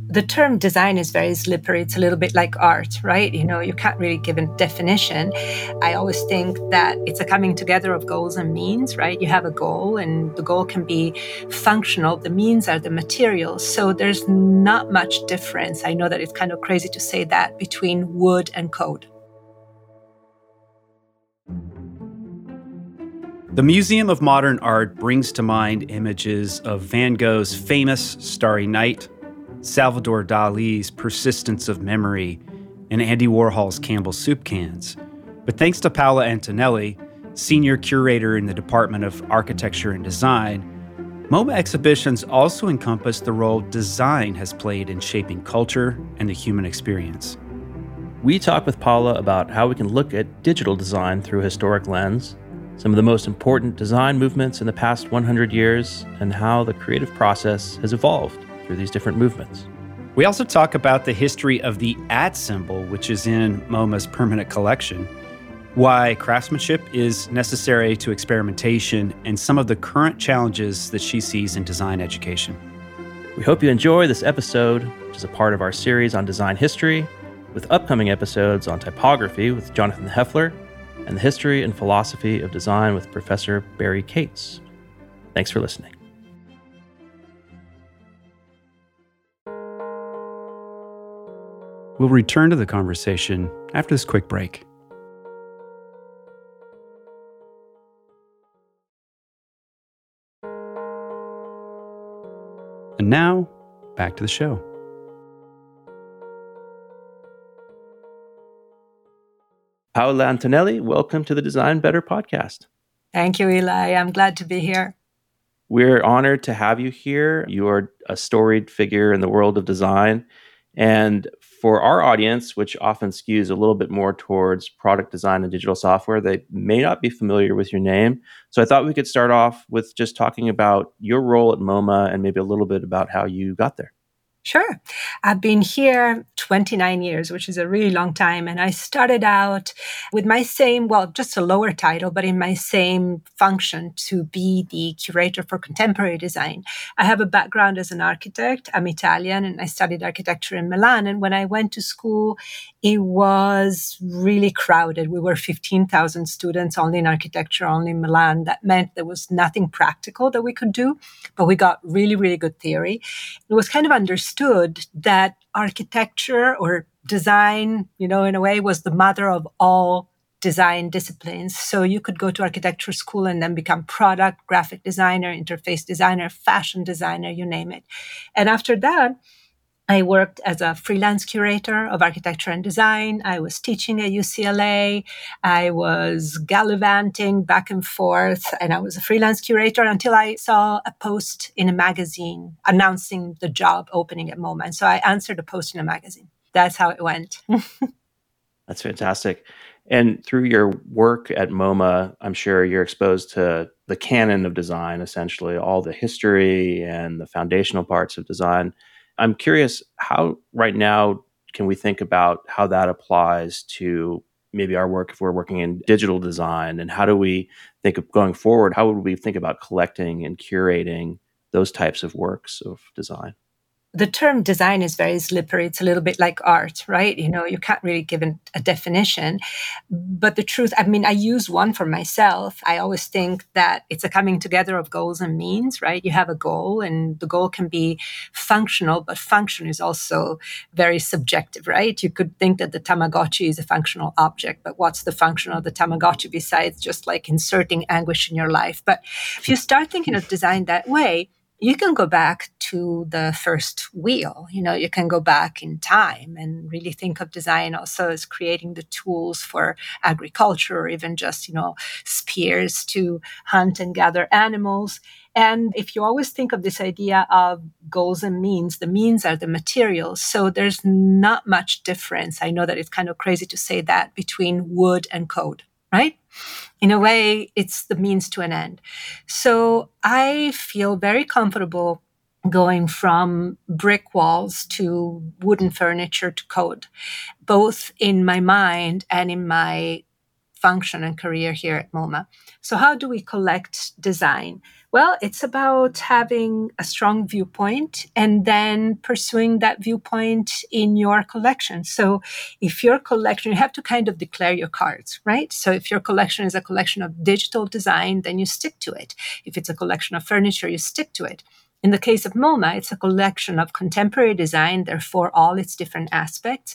The term design is very slippery. It's a little bit like art, right? You can't really give a definition. I always think that it's a coming together of goals and means, right? You have a goal and the goal can be functional. The means are the materials. So there's not much difference. I know that it's kind of crazy to say that between wood and code. The Museum of Modern Art brings to mind images of Van Gogh's famous Starry Night, Salvador Dali's Persistence of Memory, and Andy Warhol's Campbell Soup Cans. But thanks to Paola Antonelli, senior curator in the Department of Architecture and Design, MoMA exhibitions also encompass the role design has played in shaping culture and the human experience. We talk with Paola about how we can look at digital design through a historic lens, some of the most important design movements in the past 100 years, and how the creative process has evolved through these different movements. We also talk about the history of the @symbol, which is in MoMA's permanent collection, why craftsmanship is necessary to experimentation, and some of the current challenges that she sees in design education. We hope you enjoy this episode, which is a part of our series on design history, with upcoming episodes on typography with Jonathan Heffler, and the history and philosophy of design with Professor Barry Cates. Thanks for listening. We'll return to the conversation after this quick break. And now, back to the show. Paola Antonelli, welcome to the Design Better podcast. Thank you, Eli. I'm glad to be here. We're honored to have you here. You are a storied figure in the world of design. And for our audience, which often skews a little bit more towards product design and digital software, they may not be familiar with your name. So I thought we could start off with just talking about your role at MoMA and maybe a little bit about how you got there. Sure. I've been here 29 years, which is a really long time. And I started out with my same, just a lower title, but in my same function to be the curator for contemporary design. I have a background as an architect. I'm Italian and I studied architecture in Milan. And when I went to school, it was really crowded. We were 15,000 students only in architecture, only in Milan. That meant there was nothing practical that we could do, but we got really, really good theory. It was kind of understood that architecture or design, in a way, was the mother of all design disciplines. So you could go to architecture school and then become product, graphic designer, interface designer, fashion designer, you name it. And after that, I worked as a freelance curator of architecture and design. I was teaching at UCLA. I was gallivanting back and forth, and I was a freelance curator until I saw a post in a magazine announcing the job opening at MoMA. And so I answered a post in a magazine. That's how it went. That's fantastic. And through your work at MoMA, I'm sure you're exposed to the canon of design, essentially, all the history and the foundational parts of design. I'm curious, how right now can we think about how that applies to maybe our work if we're working in digital design? And how do we think of going forward? How would we think about collecting and curating those types of works of design? The term design is very slippery. It's a little bit like art, right? You can't really give a definition. But the truth, I use one for myself. I always think that it's a coming together of goals and means, right? You have a goal and the goal can be functional, but function is also very subjective, right? You could think that the Tamagotchi is a functional object, but what's the function of the Tamagotchi besides just like inserting anguish in your life? But if you start thinking of design that way, you can go back to the first wheel. You can go back in time and really think of design also as creating the tools for agriculture or even just, spears to hunt and gather animals. And if you always think of this idea of goals and means, the means are the materials. So there's not much difference. I know that it's kind of crazy to say that between wood and code, right? In a way, it's the means to an end. So I feel very comfortable going from brick walls to wooden furniture to code, both in my mind and in my function and career here at MoMA. So how do we collect design? Well, it's about having a strong viewpoint and then pursuing that viewpoint in your collection. So if your collection, you have to kind of declare your cards, right? So if your collection is a collection of digital design, then you stick to it. If it's a collection of furniture, you stick to it. In the case of MoMA, it's a collection of contemporary design, therefore all its different aspects.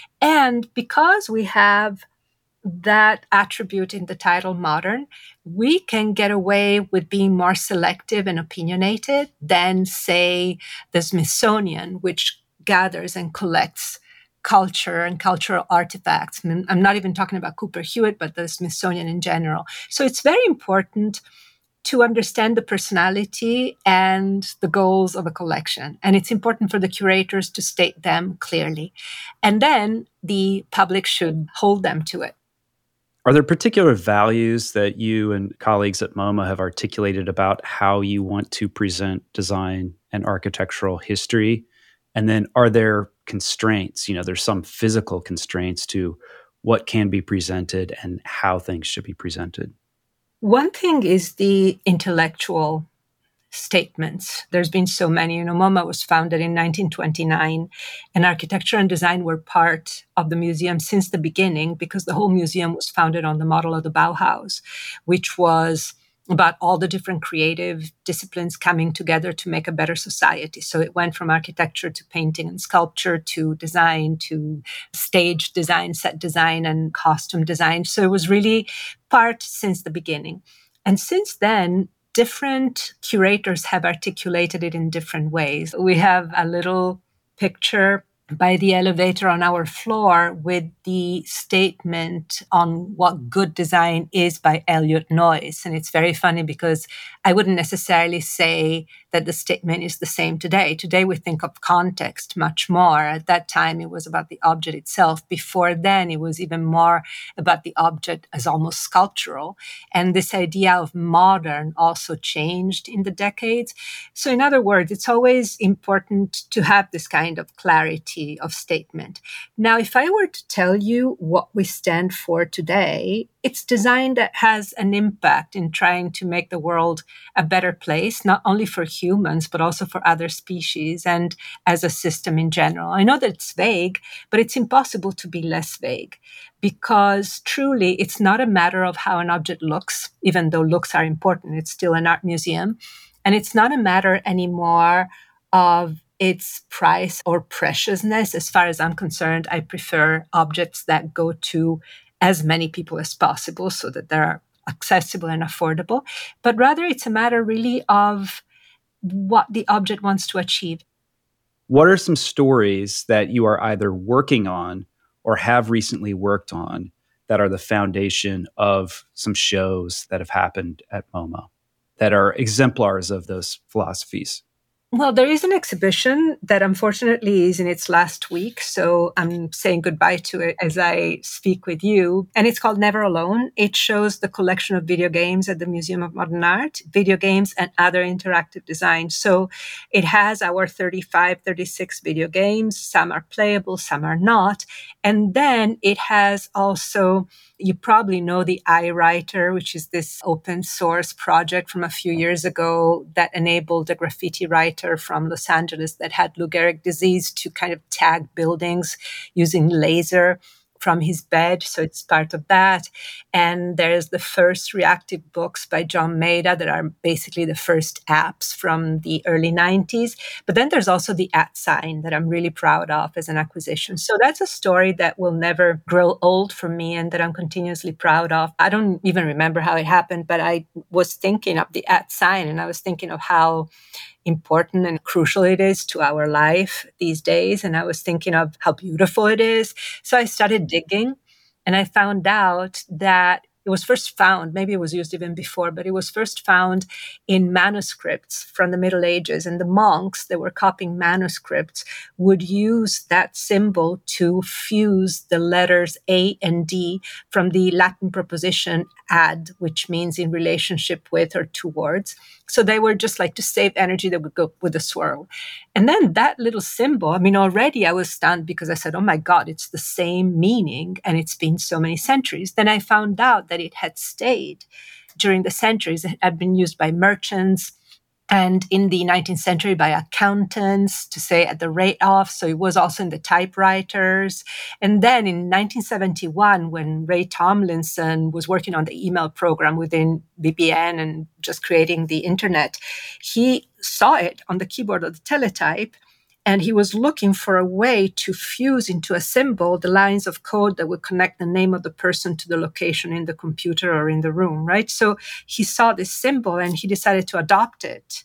And because we have that attribute in the title modern, we can get away with being more selective and opinionated than, say, the Smithsonian, which gathers and collects culture and cultural artifacts. I'm not even talking about Cooper Hewitt, but the Smithsonian in general. So it's very important to understand the personality and the goals of a collection. And it's important for the curators to state them clearly. And then the public should hold them to it. Are there particular values that you and colleagues at MoMA have articulated about how you want to present design and architectural history? And then are there constraints? There's some physical constraints to what can be presented and how things should be presented. One thing is the intellectual statements. There's been so many. MoMA was founded in 1929, and architecture and design were part of the museum since the beginning because the whole museum was founded on the model of the Bauhaus, which was about all the different creative disciplines coming together to make a better society. So it went from architecture to painting and sculpture to design to stage design, set design, and costume design. So it was really part since the beginning. And since then, different curators have articulated it in different ways. We have a little picture by the elevator on our floor with the statement on what good design is by Elliot Noyes. And it's very funny because I wouldn't necessarily say that the statement is the same today. Today we think of context much more. At that time, it was about the object itself. Before then, it was even more about the object as almost sculptural. And this idea of modern also changed in the decades. So in other words, it's always important to have this kind of clarity of statement. Now, if I were to tell you what we stand for today, it's design that has an impact in trying to make the world a better place, not only for humans, but also for other species and as a system in general. I know that it's vague, but it's impossible to be less vague because truly it's not a matter of how an object looks, even though looks are important. It's still an art museum. And it's not a matter anymore of its price or preciousness. As far as I'm concerned, I prefer objects that go to as many people as possible so that they're accessible and affordable. But rather, it's a matter really of what the object wants to achieve. What are some stories that you are either working on or have recently worked on that are the foundation of some shows that have happened at MoMA that are exemplars of those philosophies? Well, there is an exhibition that unfortunately is in its last week, so I'm saying goodbye to it as I speak with you. And it's called Never Alone. It shows the collection of video games at the Museum of Modern Art, video games and other interactive design. So it has our 35, 36 video games. Some are playable, some are not. And then it has also, you probably know the iWriter, which is this open source project from a few years ago that enabled a graffiti writer from Los Angeles that had Lou Gehrig disease to kind of tag buildings using laser from his bed. So it's part of that. And there's the first reactive books by John Maeda that are basically the first apps from the early 90s. But then there's also the @Sign that I'm really proud of as an acquisition. So that's a story that will never grow old for me and that I'm continuously proud of. I don't even remember how it happened, but I was thinking of the @Sign and I was thinking of how important and crucial it is to our life these days. And I was thinking of how beautiful it is. So I started digging and I found out that It was first found, maybe it was used even before, but it was first found in manuscripts from the Middle Ages. And the monks that were copying manuscripts would use that symbol to fuse the letters A and D from the Latin preposition ad, which means in relationship with or towards. So they were just like to save energy, they would go with a swirl. And then that little symbol, I mean, already I was stunned because I said, oh my God, it's the same meaning and it's been so many centuries. Then I found out that it had stayed during the centuries. It had been used by merchants and in the 19th century by accountants to say at the rate of. So it was also in the typewriters. And then in 1971, when Ray Tomlinson was working on the email program within BBN and just creating the internet, he saw it on the keyboard of the teletype. And he was looking for a way to fuse into a symbol the lines of code that would connect the name of the person to the location in the computer or in the room, right? So he saw this symbol and he decided to adopt it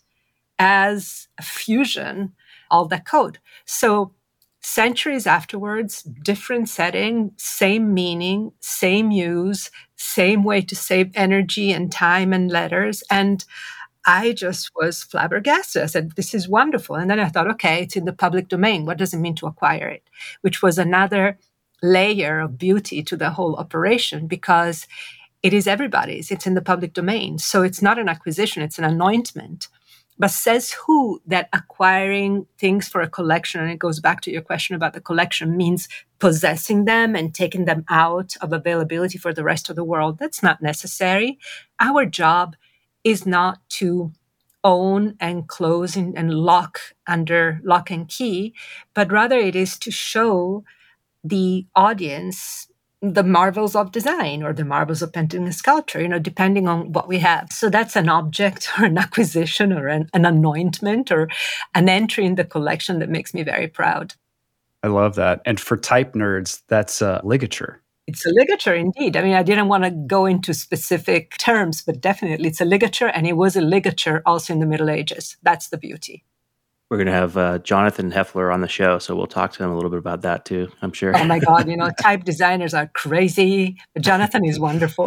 as a fusion of that code. So centuries afterwards, different setting, same meaning, same use, same way to save energy and time and letters. And I just was flabbergasted. I said, this is wonderful. And then I thought, okay, it's in the public domain. What does it mean to acquire it? Which was another layer of beauty to the whole operation because it is everybody's. It's in the public domain. So it's not an acquisition, it's an anointment. But says who that acquiring things for a collection, and it goes back to your question about the collection, means possessing them and taking them out of availability for the rest of the world. That's not necessary. Our job is not to own and close and lock under lock and key, but rather it is to show the audience the marvels of design or the marvels of painting and sculpture, depending on what we have. So that's an object or an acquisition or an anointment or an entry in the collection that makes me very proud. I love that. And for type nerds, that's a ligature. It's a ligature indeed. I mean, I didn't want to go into specific terms, but definitely it's a ligature, and it was a ligature also in the Middle Ages. That's the beauty. We're going to have Jonathan Heffler on the show, so we'll talk to him a little bit about that too, I'm sure. Oh my God, type designers are crazy, but Jonathan is wonderful.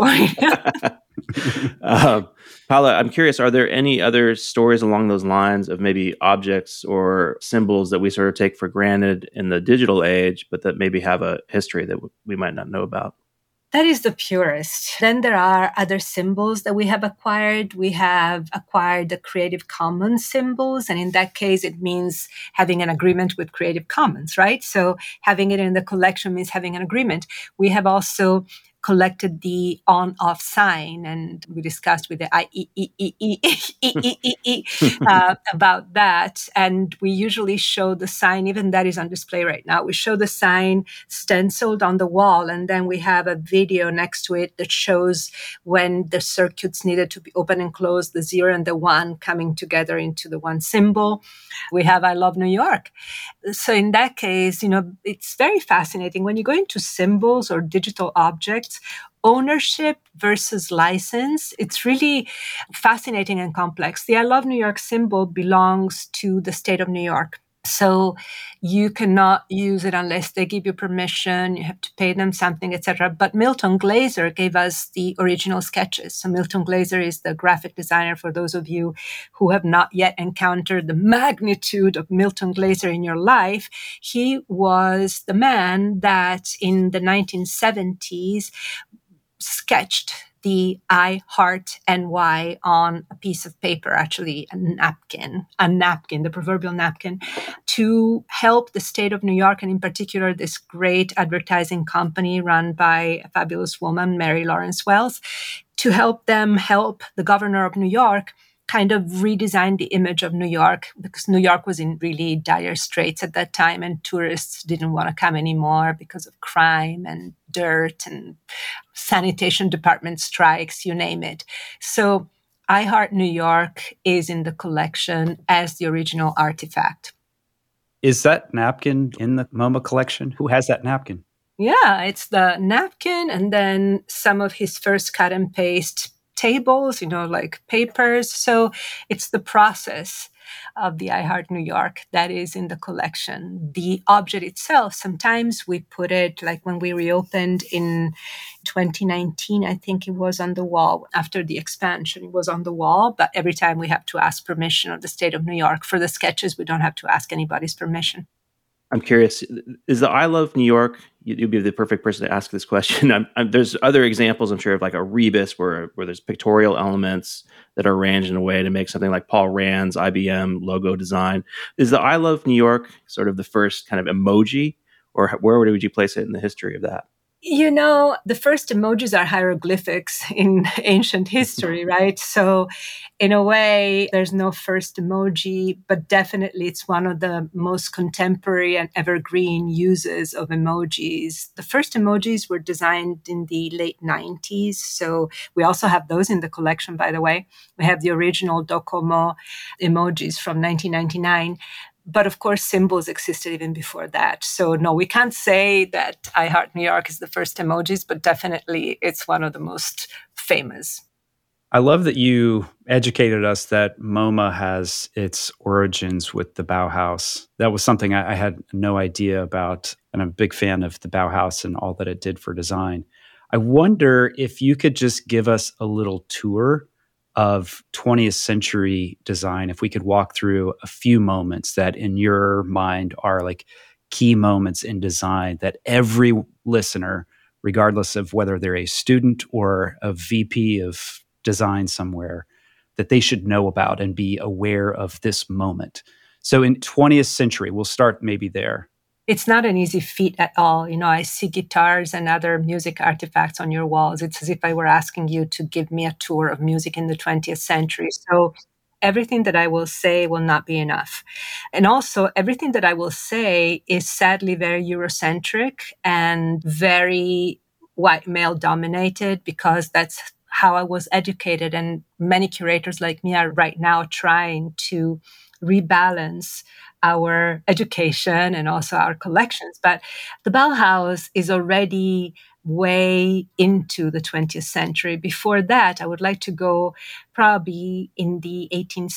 Paola, I'm curious, are there any other stories along those lines of maybe objects or symbols that we sort of take for granted in the digital age, but that maybe have a history that we might not know about? That is the purest. Then there are other symbols that we have acquired. We have acquired the Creative Commons symbols. And in that case, it means having an agreement with Creative Commons, right? So having it in the collection means having an agreement. We have also collected the on-off sign, and we discussed with the about that. And we usually show the sign, even that is on display right now. We show the sign stenciled on the wall, and then we have a video next to it that shows when the circuits needed to be open and closed, the 0 and the 1 coming together into the one symbol. We have I Love New York. So in that case, it's very fascinating. When you go into symbols or digital objects, ownership versus license, it's really fascinating and complex. The I Love New York symbol belongs to the state of New York. So you cannot use it unless they give you permission. You have to pay them something, etc. But Milton Glaser gave us the original sketches. So Milton Glaser is the graphic designer, for those of you who have not yet encountered the magnitude of Milton Glaser in your life. He was the man that in the 1970s sketched the I Heart NY on a piece of paper, actually a napkin, the proverbial napkin, to help the state of New York, and in particular this great advertising company run by a fabulous woman, Mary Lawrence Wells, to help them help the governor of New York kind of redesign the image of New York, because New York was in really dire straits at that time and tourists didn't want to come anymore because of crime and dirt and sanitation department strikes, you name it. So I Heart New York is in the collection as the original artifact. Is that napkin in the MoMA collection? Who has that napkin? Yeah, it's the napkin and then some of his first cut and paste tables, like papers. So it's the process of the I Heart New York that is in the collection. The object itself, sometimes we put it, like when we reopened in 2019, I think it was on the wall. After the expansion, it was on the wall. But every time we have to ask permission of the state of New York. For the sketches, we don't have to ask anybody's permission. I'm curious, is the I Love New York, you'd be the perfect person to ask this question. There's other examples, I'm sure, of like a rebus where there's pictorial elements that are arranged in a way to make something like Paul Rand's IBM logo design. Is the I Love New York sort of the first kind of emoji, or where would you place it in the history of that? You know, the first emojis are hieroglyphics in ancient history, right? So in a way, there's no first emoji, but definitely it's one of the most contemporary and evergreen uses of emojis. The first emojis were designed in the late 90s. So we also have those in the collection, by the way. We have the original Docomo emojis from 1999. But of course, symbols existed even before that. So no, we can't say that I Heart New York is the first emojis, but definitely it's one of the most famous. I love that you educated us that MoMA has its origins with the Bauhaus. That was something I had no idea about, and I'm a big fan of the Bauhaus and all that it did for design. I wonder if you could just give us a little tour of 20th century design, if we could walk through a few moments that in your mind are like key moments in design that every listener, regardless of whether they're a student or a VP of design somewhere, that they should know about and be aware of this moment. So in 20th century, we'll start maybe there. It's not an easy feat at all. You know, I see guitars and other music artifacts on your walls. It's as if I were asking you to give me a tour of music in the 20th century. So everything that I will say will not be enough. And also, everything that I will say is sadly very Eurocentric and very white male dominated, because that's how I was educated. And many curators like me are right now trying to rebalance our education and also our collections. But the Bauhaus is already way into the 20th century. Before that, I would like to go probably in the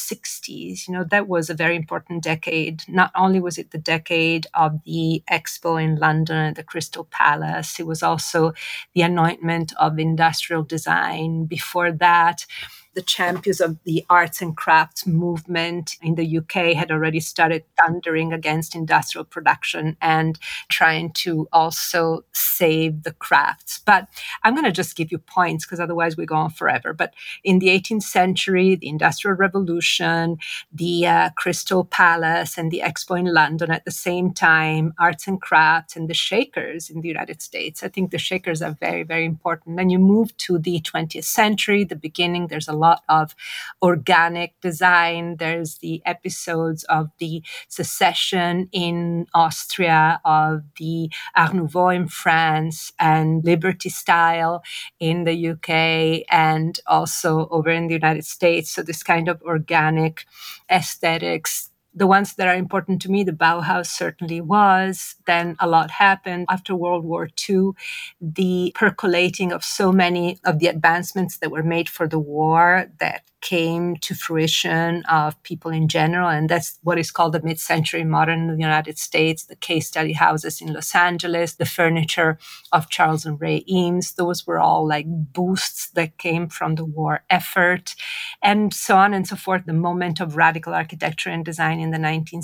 1860s. You know, that was a very important decade. Not only was it the decade of the Expo in London, the Crystal Palace, it was also the anointment of industrial design. Before that, the champions of the arts and crafts movement in the UK had already started thundering against industrial production and trying to also save the crafts. But I'm going to just give you points because otherwise we go on forever. But in the 18th century, the Industrial Revolution, the Crystal Palace and the Expo in London at the same time, arts and crafts and the Shakers in the United States. I think the Shakers are very, very important. Then you move to the 20th century, the beginning, there's a lot of organic design. There's the episodes of the Secession in Austria, of the Art Nouveau in France, and Liberty Style in the UK, and also over in the United States. So this kind of organic aesthetics. The ones that are important to me, the Bauhaus certainly was. Then a lot happened after World War II. The percolating of so many of the advancements that were made for the war that came to fruition of people in general. And that's what is called the mid-century modern in the United States, the case study houses in Los Angeles, the furniture of Charles and Ray Eames. Those were all like boosts that came from the war effort, and so on and so forth. The moment of radical architecture and design in the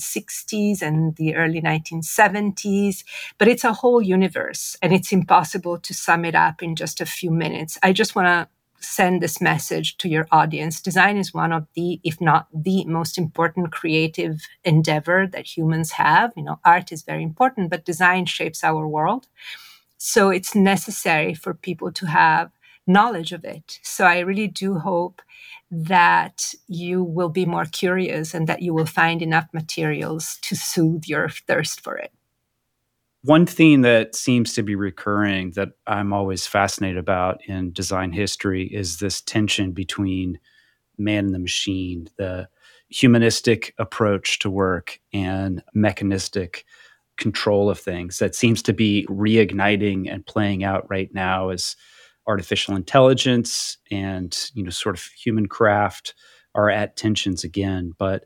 1960s and the early 1970s. But it's a whole universe, and it's impossible to sum it up in just a few minutes. I just want to send this message to your audience. Design is one of the, if not the most important creative endeavor that humans have. You know, art is very important, but design shapes our world. So it's necessary for people to have knowledge of it. So I really do hope that you will be more curious and that you will find enough materials to soothe your thirst for it. One theme that seems to be recurring that I'm always fascinated about in design history is this tension between man and the machine, the humanistic approach to work and mechanistic control of things that seems to be reigniting and playing out right now as artificial intelligence and, sort of human craft are at tensions again. But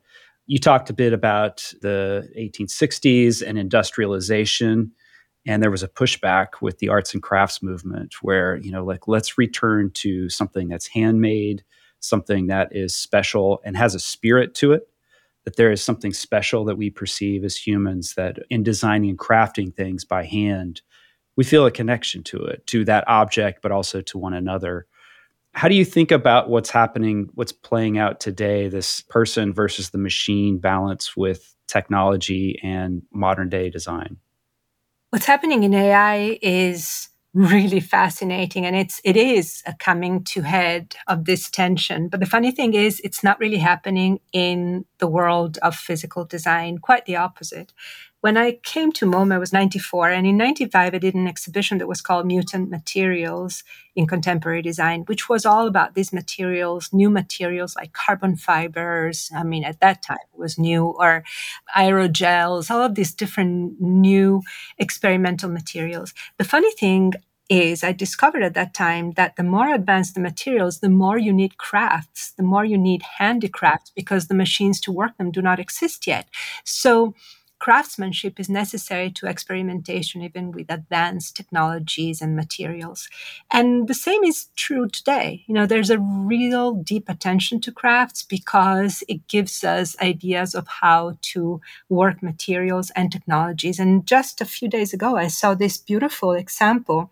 You talked a bit about the 1860s and industrialization, and there was a pushback with the arts and crafts movement where, like, let's return to something that's handmade, something that is special and has a spirit to it, that there is something special that we perceive as humans, that in designing and crafting things by hand, we feel a connection to it, to that object, but also to one another. How do you think about what's happening, what's playing out today, this person versus the machine balance with technology and modern day design? What's happening in AI is really fascinating, and it is a coming to head of this tension. But the funny thing is, it's not really happening in the world of physical design, quite the opposite. When I came to MoMA, I was 94, and in 95, I did an exhibition that was called Mutant Materials in Contemporary Design, which was all about these materials, new materials like carbon fibers. I mean, at that time it was new, or aerogels, all of these different new experimental materials. The funny thing is, I discovered at that time that the more advanced the materials, the more you need crafts, the more you need handicrafts, because the machines to work them do not exist yet. So craftsmanship is necessary to experimentation, even with advanced technologies and materials. And the same is true today. There's a real deep attention to crafts because it gives us ideas of how to work materials and technologies. And just a few days ago, I saw this beautiful example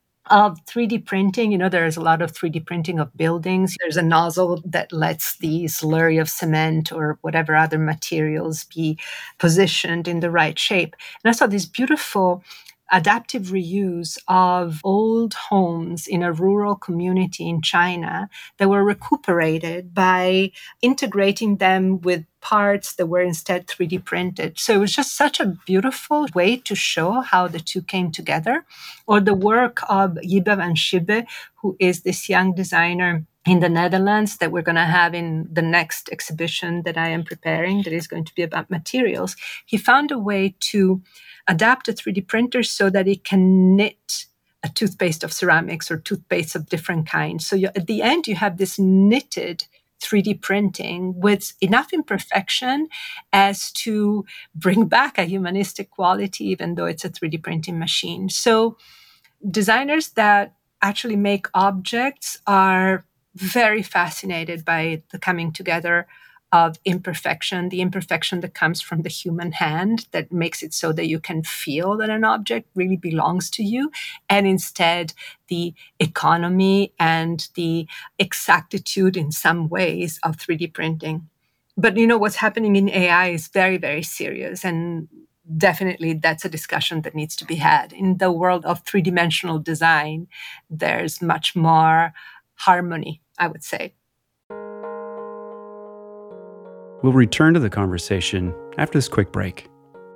of 3D printing. There's a lot of 3D printing of buildings. There's a nozzle that lets the slurry of cement or whatever other materials be positioned in the right shape. And I saw this beautiful adaptive reuse of old homes in a rural community in China that were recuperated by integrating them with parts that were instead 3D printed. So it was just such a beautiful way to show how the two came together. Or the work of Yibe van Schibbe, who is this young designer in the Netherlands that we're going to have in the next exhibition that I am preparing, that is going to be about materials. He found a way to adapt a 3D printer so that it can knit a toothpaste of ceramics or toothpaste of different kinds. So at the end, you have this knitted 3D printing with enough imperfection as to bring back a humanistic quality, even though it's a 3D printing machine. So designers that actually make objects are very fascinated by the coming together of imperfection, the imperfection that comes from the human hand that makes it so that you can feel that an object really belongs to you, and instead the economy and the exactitude in some ways of 3D printing. But what's happening in AI is very, very serious, and definitely that's a discussion that needs to be had. In the world of three-dimensional design, there's much more harmony, I would say. We'll return to the conversation after this quick break.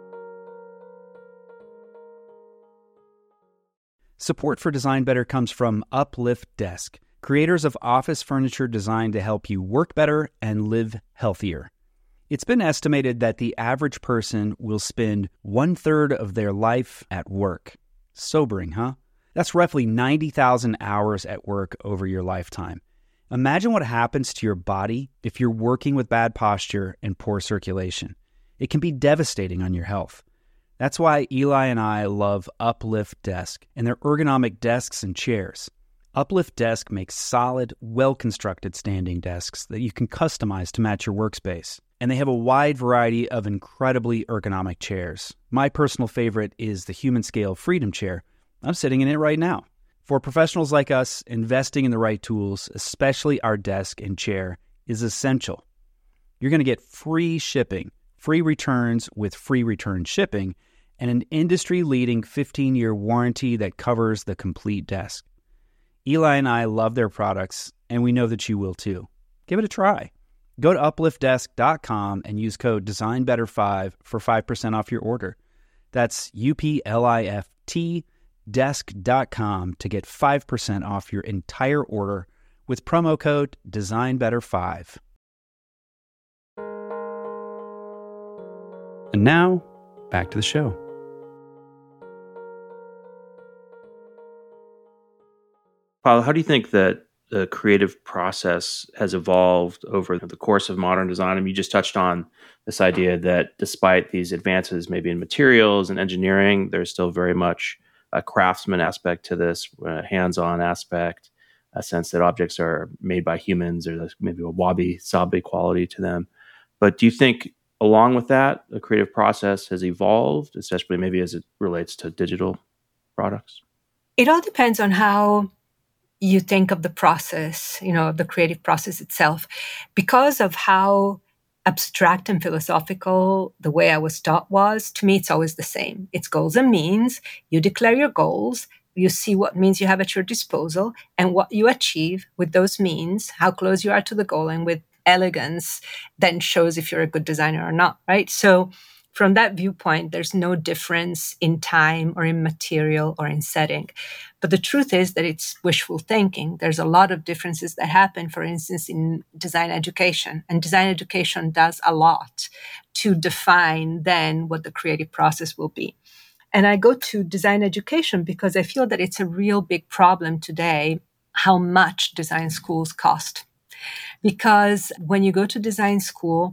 Support for Design Better comes from Uplift Desk, creators of office furniture designed to help you work better and live healthier. It's been estimated that the average person will spend 1/3 of their life at work. Sobering, huh? That's roughly 90,000 hours at work over your lifetime. Imagine what happens to your body if you're working with bad posture and poor circulation. It can be devastating on your health. That's why Eli and I love Uplift Desk and their ergonomic desks and chairs. Uplift Desk makes solid, well-constructed standing desks that you can customize to match your workspace. And they have a wide variety of incredibly ergonomic chairs. My personal favorite is the Human Scale Freedom Chair. I'm sitting in it right now. For professionals like us, investing in the right tools, especially our desk and chair, is essential. You're going to get free shipping, free returns with free return shipping, and an industry-leading 15-year warranty that covers the complete desk. Eli and I love their products, and we know that you will too. Give it a try. Go to upliftdesk.com and use code DesignBetter5 for 5% off your order. That's UPLIFT desk.com to get 5% off your entire order with promo code DesignBetter5. And now, back to the show. Paolo, how do you think that the creative process has evolved over the course of modern design. I mean, you just touched on this idea that despite these advances, maybe in materials and engineering, there's still very much a craftsman aspect to this, a hands-on aspect, a sense that objects are made by humans, or there's maybe a wabi-sabi quality to them. But do you think, along with that, the creative process has evolved, especially maybe as it relates to digital products? It all depends on how you think of the process, the creative process itself. Because of how abstract and philosophical the way I was taught was, to me, it's always the same. It's goals and means. You declare your goals. You see what means you have at your disposal and what you achieve with those means, how close you are to the goal, and with elegance then shows if you're a good designer or not, right? So from that viewpoint, there's no difference in time or in material or in setting. But the truth is that it's wishful thinking. There's a lot of differences that happen, for instance, in design education. And design education does a lot to define then what the creative process will be. And I go to design education because I feel that it's a real big problem today, how much design schools cost. Because when you go to design school,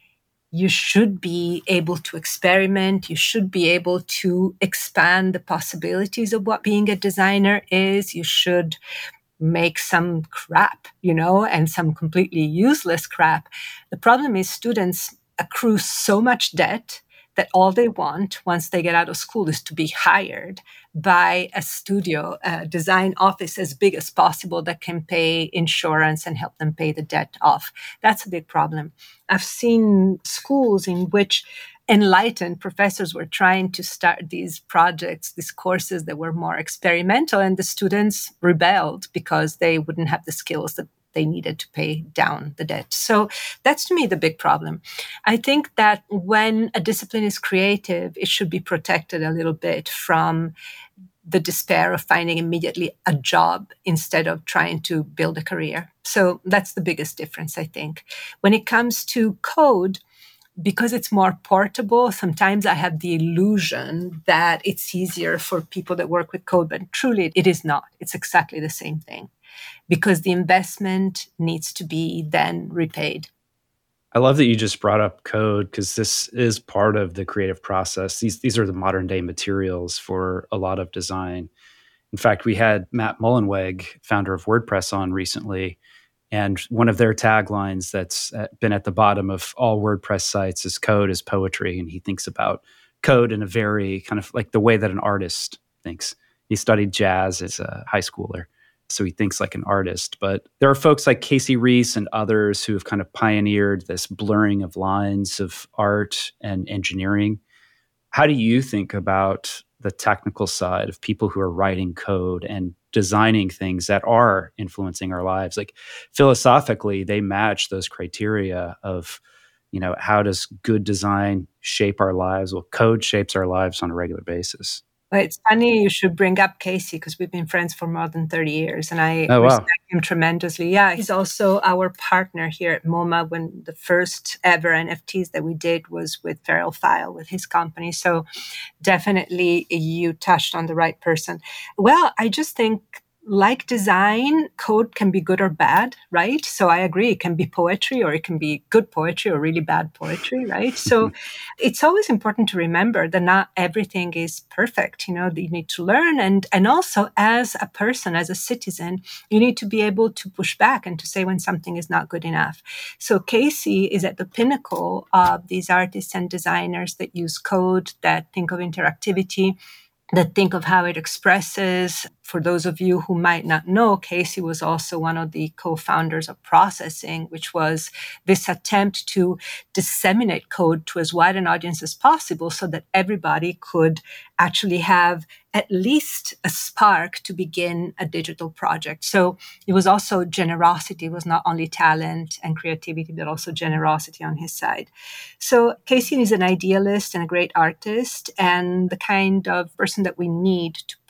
you should be able to experiment. You should be able to expand the possibilities of what being a designer is. You should make some crap, and some completely useless crap. The problem is students accrue so much debt that all they want once they get out of school is to be hired by a studio, a design office as big as possible that can pay insurance and help them pay the debt off. That's a big problem. I've seen schools in which enlightened professors were trying to start these projects, these courses that were more experimental, and the students rebelled because they wouldn't have the skills that they needed to pay down the debt. So that's, to me, the big problem. I think that when a discipline is creative, it should be protected a little bit from the despair of finding immediately a job instead of trying to build a career. So that's the biggest difference, I think. When it comes to code, because it's more portable, sometimes I have the illusion that it's easier for people that work with code, but truly it is not. It's exactly the same thing, because the investment needs to be then repaid. I love that you just brought up code, because this is part of the creative process. These are the modern day materials for a lot of design. In fact, we had Matt Mullenweg, founder of WordPress, on recently. And one of their taglines that's been at the bottom of all WordPress sites is "Code is poetry." And he thinks about code in a very kind of like the way that an artist thinks. He studied jazz as a high schooler, so he thinks like an artist. But there are folks like Casey Reese and others who have kind of pioneered this blurring of lines of art and engineering. How do you think about the technical side of people who are writing code and designing things that are influencing our lives? Like, philosophically, they match those criteria of, how does good design shape our lives? Well, code shapes our lives on a regular basis. Well, it's funny you should bring up Casey, because we've been friends for more than 30 years and I respect him tremendously. Yeah, he's also our partner here at MoMA when the first ever NFTs that we did was with Feral File, with his company. So definitely you touched on the right person. Well, I just think, like design, code can be good or bad, right? So I agree, it can be poetry, or it can be good poetry or really bad poetry, right? So it's always important to remember that not everything is perfect. You need to learn. And also, as a person, as a citizen, you need to be able to push back and to say when something is not good enough. So Casey is at the pinnacle of these artists and designers that use code, that think of interactivity, that think of how it expresses. For those of you who might not know, Casey was also one of the co-founders of Processing, which was this attempt to disseminate code to as wide an audience as possible so that everybody could actually have at least a spark to begin a digital project. So it was also generosity. It was not only talent and creativity, but also generosity on his side. So Casey is an idealist and a great artist, and the kind of person that we need to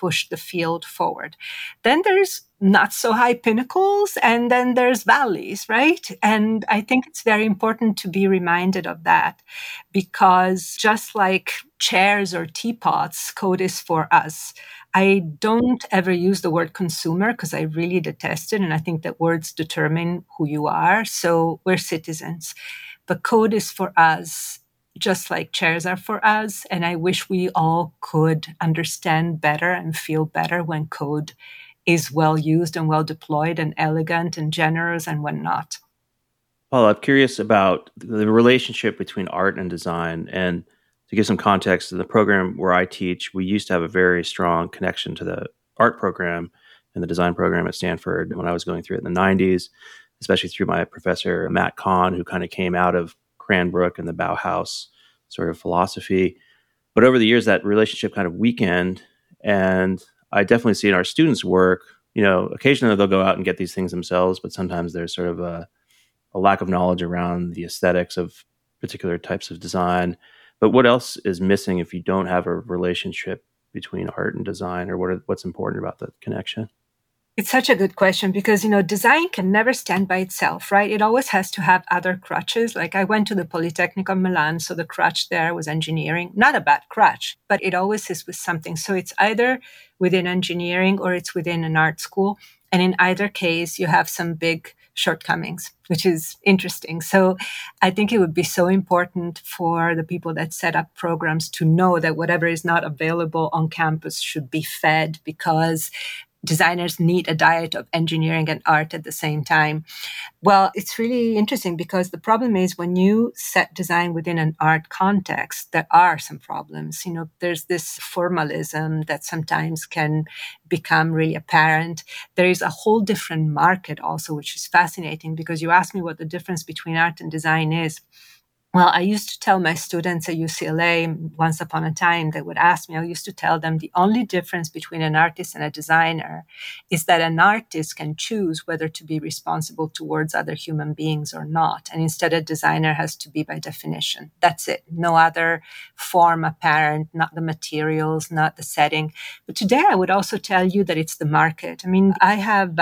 push the field forward. Then there's not so high pinnacles, and then there's valleys, right? And I think it's very important to be reminded of that, because just like chairs or teapots, code is for us. I don't ever use the word consumer because I really detest it. And I think that words determine who you are. So we're citizens. But code is for us, just like chairs are for us. And I wish we all could understand better and feel better when code is well used and well deployed and elegant and generous and when not. Paul, I'm curious about the relationship between art and design. And to give some context, in the program where I teach, we used to have a very strong connection to the art program and the design program at Stanford when I was going through it in the 90s, especially through my professor, Matt Kahn, who kind of came out of Cranbrook and the Bauhaus sort of philosophy. But over the years, that relationship kind of weakened. And I definitely see in our students' work, occasionally they'll go out and get these things themselves, but sometimes there's sort of a lack of knowledge around the aesthetics of particular types of design. But what else is missing if you don't have a relationship between art and design, or what's important about the connection? It's such a good question because, design can never stand by itself, right? It always has to have other crutches. Like I went to the Polytechnic of Milan, so the crutch there was engineering. Not a bad crutch, but it always is with something. So it's either within engineering or it's within an art school. And in either case, you have some big shortcomings, which is interesting. So I think it would be so important for the people that set up programs to know that whatever is not available on campus should be fed, because designers need a diet of engineering and art at the same time. Well, it's really interesting because the problem is when you set design within an art context, there are some problems. There's this formalism that sometimes can become really apparent. There is a whole different market also, which is fascinating because you asked me what the difference between art and design is. Well, I used to tell my students at UCLA, once upon a time, they would ask me, I used to tell them the only difference between an artist and a designer is that an artist can choose whether to be responsible towards other human beings or not. And instead, a designer has to be by definition. That's it. No other form apparent, not the materials, not the setting. But today, I would also tell you that it's the market. I mean, I have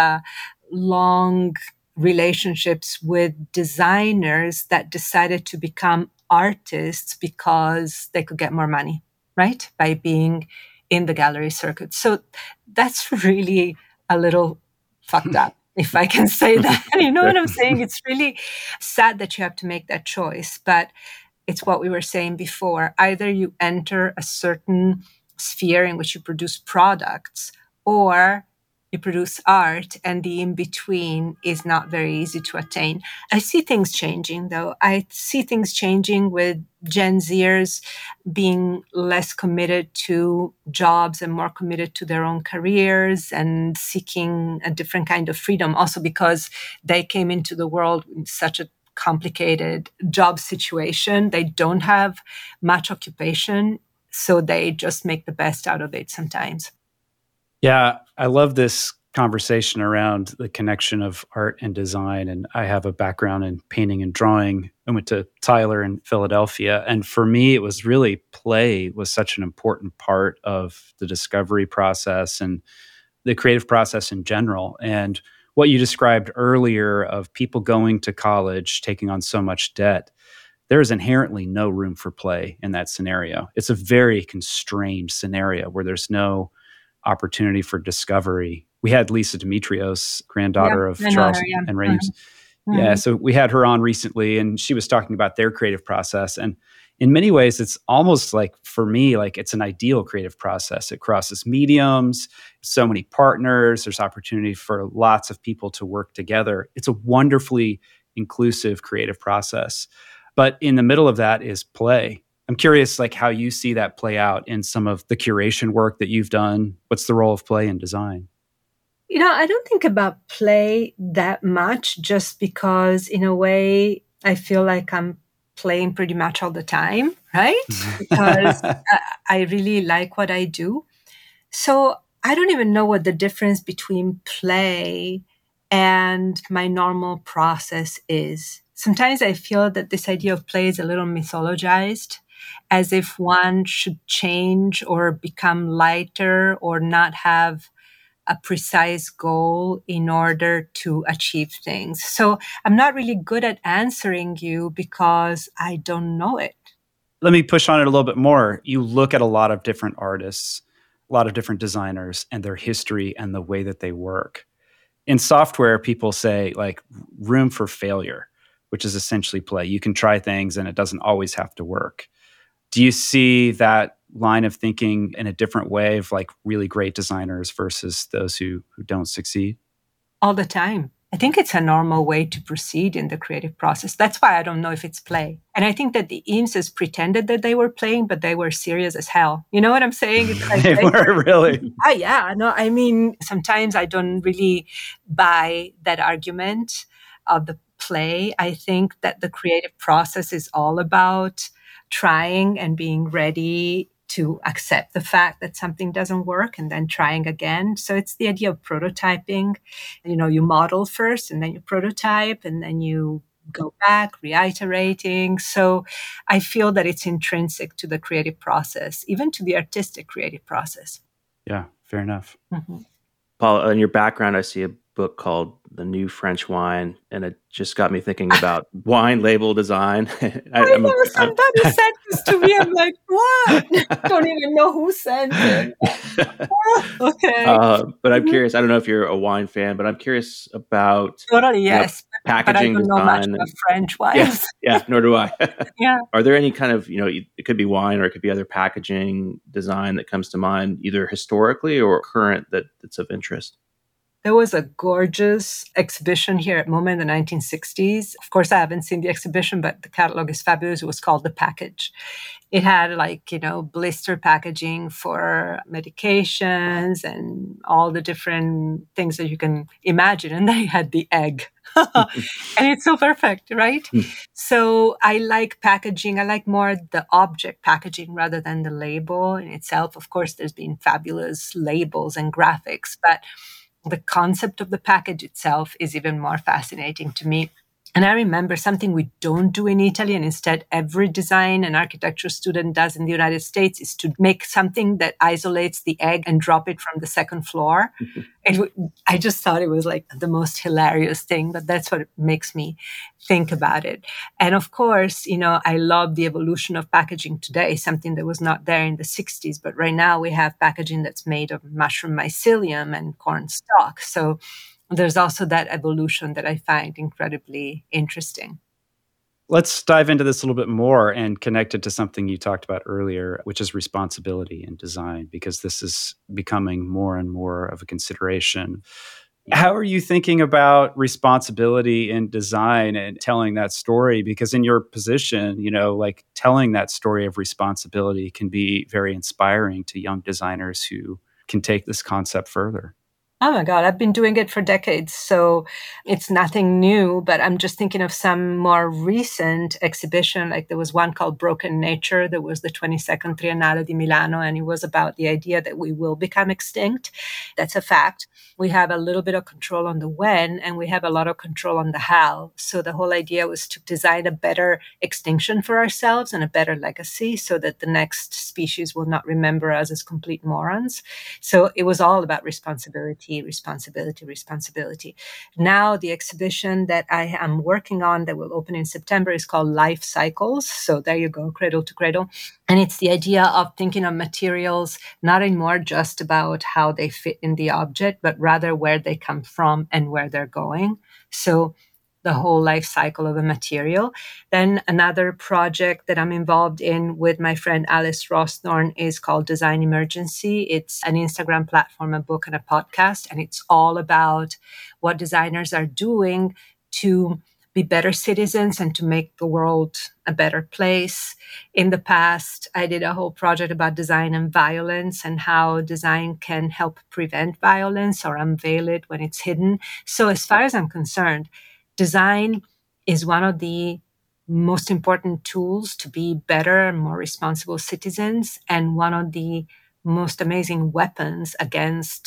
long relationships with designers that decided to become artists because they could get more money, right? By being in the gallery circuit. So that's really a little fucked up, if I can say that. You know what I'm saying? It's really sad that you have to make that choice, but it's what we were saying before. Either you enter a certain sphere in which you produce products, or you produce art, and the in-between is not very easy to attain. I see things changing, though. I see things changing with Gen Zers being less committed to jobs and more committed to their own careers and seeking a different kind of freedom, also because they came into the world in such a complicated job situation. They don't have much occupation, so they just make the best out of it sometimes. Yeah, I love this conversation around the connection of art and design. And I have a background in painting and drawing. I went to Tyler in Philadelphia. And for me, it was really play was such an important part of the discovery process and the creative process in general. And what you described earlier of people going to college, taking on so much debt, there is inherently no room for play in that scenario. It's a very constrained scenario where there's no opportunity for discovery. We had Lisa Demetrios, granddaughter of Charles and Rames. Mm-hmm. Yeah, so we had her on recently, and she was talking about their creative process. And in many ways, it's almost like, for me, like it's an ideal creative process. It crosses mediums, so many partners, there's opportunity for lots of people to work together. It's a wonderfully inclusive creative process. But in the middle of that is play. I'm curious, like, how you see that play out in some of the curation work that you've done. What's the role of play in design? I don't think about play that much, just because in a way I feel like I'm playing pretty much all the time, right? Because I really like what I do. So I don't even know what the difference between play and my normal process is. Sometimes I feel that this idea of play is a little mythologized. as if one should change or become lighter or not have a precise goal in order to achieve things. So I'm not really good at answering you because I don't know it. Let me push on it a little bit more. You look at a lot of different artists, a lot of different designers and their history and the way that they work. In software, people say like room for failure, which is essentially play. You can try things and it doesn't always have to work. Do you see that line of thinking in a different way of like really great designers versus those who don't succeed? All the time. I think it's a normal way to proceed in the creative process. That's why I don't know if it's play. And I think that the Eameses pretended that they were playing, but they were serious as hell. You know what I'm saying? It's like They were really. Oh, yeah. No, I mean, sometimes I don't really buy that argument of the play. I think that the creative process is all about trying and being ready to accept the fact that something doesn't work and then trying again. So it's the idea of prototyping. You know, you model first and then you prototype and then you go back, reiterating. So I feel that it's intrinsic to the creative process, even to the artistic creative process. Yeah, fair enough. Mm-hmm. Paul, in your background, I see a book called The New French Wine, and it just got me thinking about wine label design. I know somebody sent this to me. I'm like, what? I don't even know who sent it. Okay. But I'm curious. I don't know if you're a wine fan, but I'm curious about Totally, yes. Packaging but I don't know much design. about French wines. Yeah, nor do I. Yeah. Are there any kind of, it could be wine or it could be other packaging design that comes to mind, either historically or current, that's of interest? There was a gorgeous exhibition here at MoMA in the 1960s. Of course, I haven't seen the exhibition, but the catalog is fabulous. It was called The Package. It had blister packaging for medications and all the different things that you can imagine. And then you had the egg. And it's so perfect, right? So I like packaging. I like more the object packaging rather than the label in itself. Of course, there's been fabulous labels and graphics, but the concept of the package itself is even more fascinating to me. And I remember something we don't do in Italy, and instead every design and architecture student does in the United States, is to make something that isolates the egg and drop it from the second floor. I just thought it was like the most hilarious thing, but that's what makes me think about it. And of course, I love the evolution of packaging today, something that was not there in the 60s. But right now we have packaging that's made of mushroom mycelium and corn stalk. So there's also that evolution that I find incredibly interesting. Let's dive into this a little bit more and connect it to something you talked about earlier, which is responsibility in design, because this is becoming more and more of a consideration. How are you thinking about responsibility in design and telling that story? Because in your position, like telling that story of responsibility can be very inspiring to young designers who can take this concept further. Oh my God, I've been doing it for decades, so it's nothing new, but I'm just thinking of some more recent exhibition. Like there was one called Broken Nature. There was the 22nd Triennale di Milano, and it was about the idea that we will become extinct. That's a fact. We have a little bit of control on the when, and we have a lot of control on the how. So the whole idea was to design a better extinction for ourselves and a better legacy so that the next species will not remember us as complete morons. So it was all about responsibility. Now, the exhibition that I am working on that will open in September is called Life Cycles. So there you go, cradle to cradle. And it's the idea of thinking of materials not anymore just about how they fit in the object, but rather where they come from and where they're going. So the whole life cycle of a material. Then another project that I'm involved in with my friend Alice Rossthorn is called Design Emergency. It's an Instagram platform, a book, and a podcast. And it's all about what designers are doing to be better citizens and to make the world a better place. In the past, I did a whole project about design and violence and how design can help prevent violence or unveil it when it's hidden. So as far as I'm concerned, design is one of the most important tools to be better and more responsible citizens, and one of the most amazing weapons against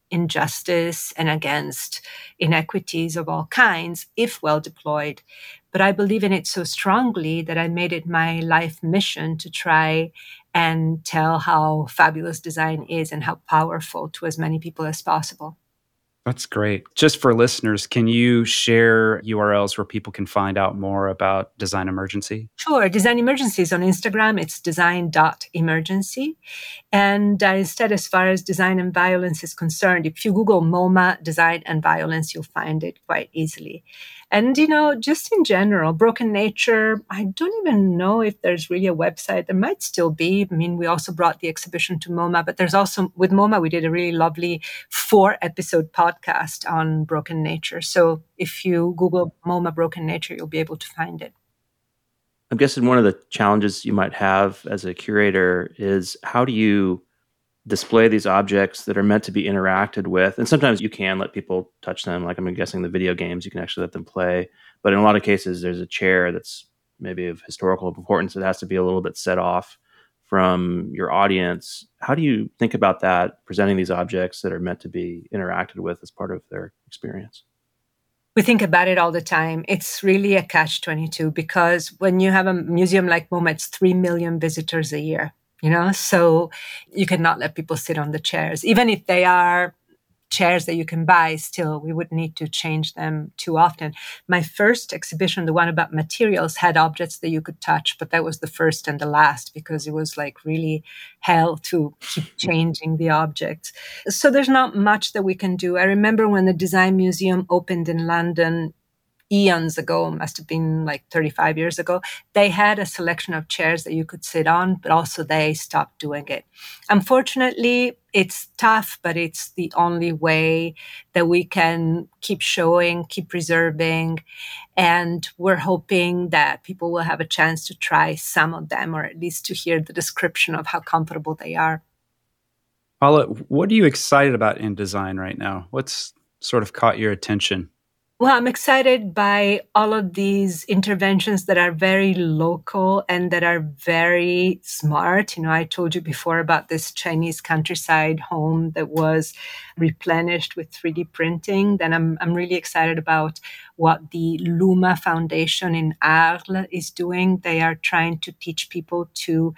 injustice and against inequities of all kinds, if well deployed. But I believe in it so strongly that I made it my life mission to try and tell how fabulous design is and how powerful to as many people as possible. That's great. Just for listeners, can you share URLs where people can find out more about Design Emergency? Sure. Design Emergency is on Instagram. It's design.emergency. And instead, as far as design and violence is concerned, if you Google MoMA, design and violence, you'll find it quite easily. And, just in general, Broken Nature, I don't even know if there's really a website. There might still be. I mean, we also brought the exhibition to MoMA, but there's also, with MoMA, we did a really lovely 4-episode podcast on Broken Nature. So if you Google MoMA Broken Nature, you'll be able to find it. I'm guessing one of the challenges you might have as a curator is how do you display these objects that are meant to be interacted with? And sometimes you can let people touch them. Like I'm guessing the video games, you can actually let them play. But in a lot of cases, there's a chair that's maybe of historical importance. It has to be a little bit set off from your audience. How do you think about that, presenting these objects that are meant to be interacted with as part of their experience? We think about it all the time. It's really a catch-22 because when you have a museum like MoMA, it's 3 million visitors a year, so you cannot let people sit on the chairs. Even if they are chairs that you can buy, still, we would need to change them too often. My first exhibition, the one about materials, had objects that you could touch, but that was the first and the last because it was like really hell to keep changing the objects. So there's not much that we can do. I remember when the Design Museum opened in London eons ago, must have been like 35 years ago, they had a selection of chairs that you could sit on, but also they stopped doing it. Unfortunately, it's tough, but it's the only way that we can keep showing, keep preserving. And we're hoping that people will have a chance to try some of them, or at least to hear the description of how comfortable they are. Paula, what are you excited about in design right now? What's sort of caught your attention? Well, I'm excited by all of these interventions that are very local and that are very smart. I told you before about this Chinese countryside home that was replenished with 3D printing. Then I'm really excited about what the Luma Foundation in Arles is doing. They are trying to teach people to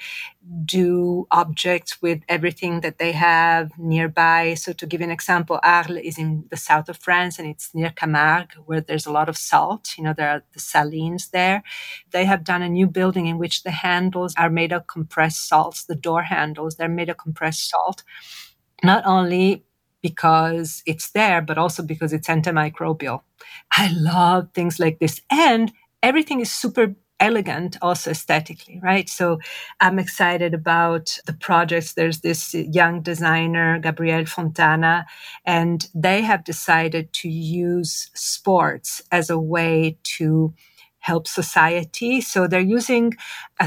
do objects with everything that they have nearby. So to give you an example, Arles is in the south of France and it's near Camargue, where there's a lot of salt. There are the salines there. They have done a new building in which the handles are made of compressed salts. The door handles, they're made of compressed salt. Not only because it's there, but also because it's antimicrobial. I love things like this. And everything is super elegant also aesthetically, right? So I'm excited about the projects. There's this young designer, Gabriele Fontana, and they have decided to use sports as a way to help society. So they're using a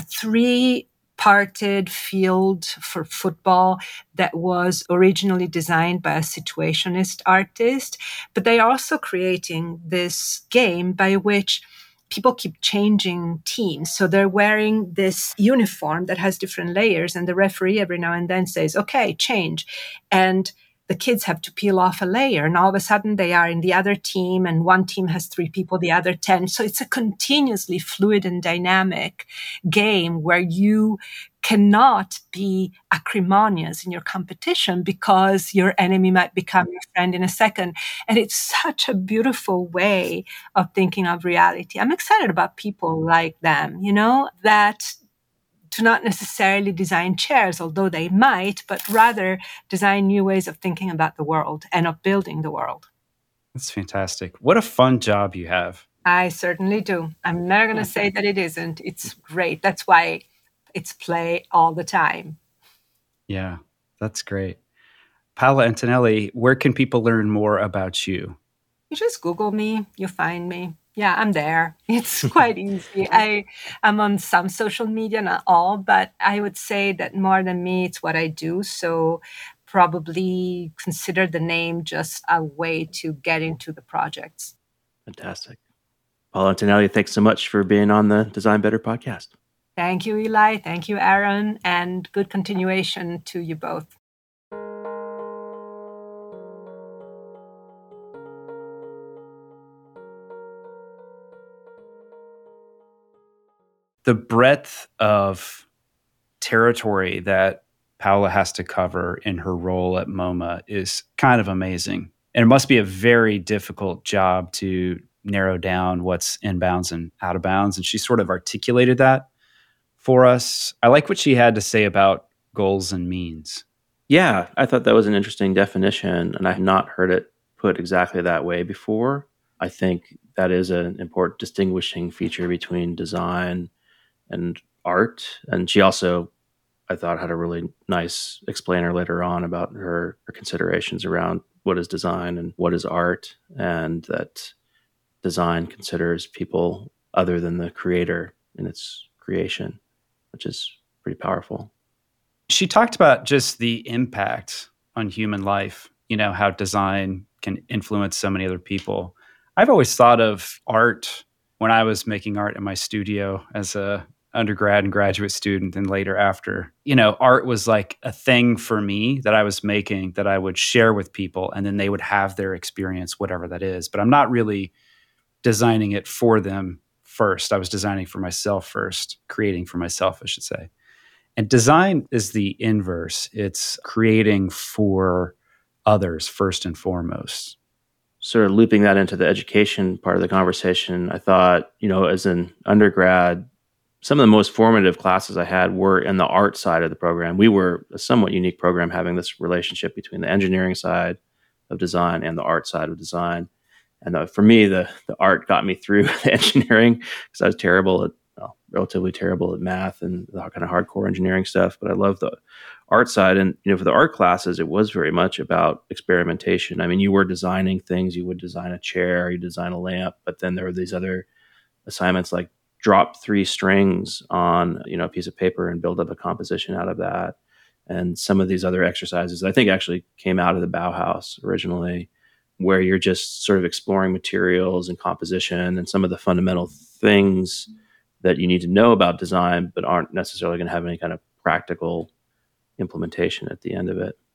3-parted field for football that was originally designed by a situationist artist, but they are also creating this game by which people keep changing teams. So they're wearing this uniform that has different layers, and the referee every now and then says, okay, change. And the kids have to peel off a layer, and all of a sudden they are in the other team, and one team has 3 people, the other 10. So it's a continuously fluid and dynamic game where you cannot be acrimonious in your competition because your enemy might become your friend in a second. And it's such a beautiful way of thinking of reality. I'm excited about people like them, that do not necessarily design chairs, although they might, but rather design new ways of thinking about the world and of building the world. That's fantastic. What a fun job you have. I certainly do. I'm never going to say that it isn't. It's great. That's why it's play all the time. Yeah, that's great. Paola Antonelli, where can people learn more about you? You just Google me, you find me. Yeah, I'm there. It's quite easy. I'm on some social media, not all, but I would say that more than me, it's what I do. So probably consider the name just a way to get into the projects. Fantastic. Paola Antonelli, thanks so much for being on the Design Better podcast. Thank you, Eli. Thank you, Aaron. And good continuation to you both. the breadth of territory that Paola has to cover in her role at MoMA is kind of amazing. And it must be a very difficult job to narrow down what's inbounds and out of bounds. And she sort of articulated that for us. I like what she had to say about goals and means. Yeah, I thought that was an interesting definition, and I have not heard it put exactly that way before. I think that is an important distinguishing feature between design and art. And she also, I thought, had a really nice explainer later on about her considerations around what is design and what is art, and that design considers people other than the creator in its creation, which is pretty powerful. She talked about just the impact on human life, how design can influence so many other people. I've always thought of art when I was making art in my studio as a undergrad and graduate student and later after. Art was like a thing for me that I was making that I would share with people, and then they would have their experience, whatever that is. But I'm not really designing it for them first. I was designing for myself first, creating for myself, I should say. And design is the inverse. It's creating for others first and foremost. Sort of looping that into the education part of the conversation, I thought, as an undergrad, some of the most formative classes I had were in the art side of the program. We were a somewhat unique program, having this relationship between the engineering side of design and the art side of design. And for me, the art got me through the engineering because I was relatively terrible at math and the kind of hardcore engineering stuff. But I love the art side. And, for the art classes, it was very much about experimentation. I mean, you were designing things. You would design a chair, you design a lamp, but then there were these other assignments like drop 3 strings on, a piece of paper and build up a composition out of that. And some of these other exercises, I think actually came out of the Bauhaus originally, where you're just sort of exploring materials and composition and some of the fundamental things that you need to know about design, but aren't necessarily going to have any kind of practical implementation at the end of it.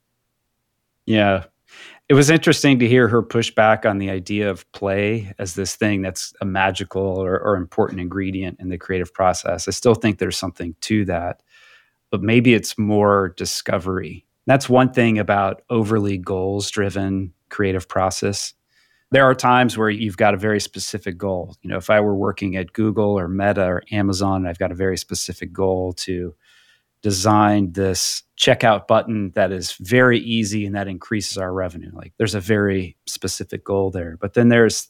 Yeah. It was interesting to hear her push back on the idea of play as this thing that's a magical or important ingredient in the creative process. I still think there's something to that, but maybe it's more discovery. That's one thing about overly goals-driven creative process. There are times where you've got a very specific goal. If I were working at Google or Meta or Amazon, I've got a very specific goal to design this checkout button that is very easy and that increases our revenue. Like there's a very specific goal there. But then there's,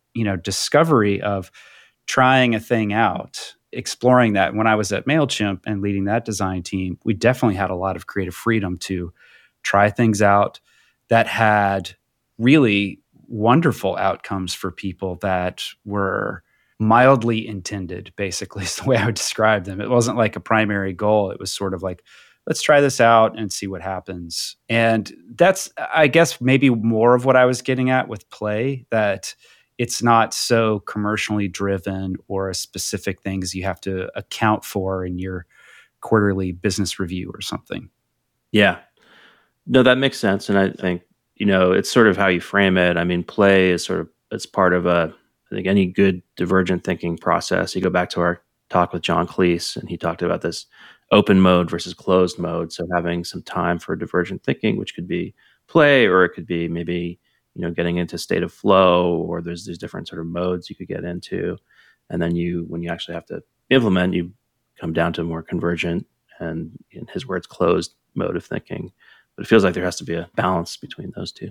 discovery of trying a thing out, exploring that. When I was at MailChimp and leading that design team, we definitely had a lot of creative freedom to try things out that had really wonderful outcomes for people that were mildly intended, basically, is the way I would describe them. It wasn't like a primary goal. It was sort of like, let's try this out and see what happens. And that's, I guess, maybe more of what I was getting at with play, that it's not so commercially driven or a specific things you have to account for in your quarterly business review or something. Yeah. No, that makes sense. And I think, it's sort of how you frame it. I mean, play is it's part of I think any good divergent thinking process. You go back to our talk with John Cleese, and he talked about this open mode versus closed mode. So having some time for divergent thinking, which could be play, or it could be maybe, getting into state of flow, or there's these different sort of modes you could get into. And then when you actually have to implement, you come down to a more convergent and, in his words, closed mode of thinking. But it feels like there has to be a balance between those two.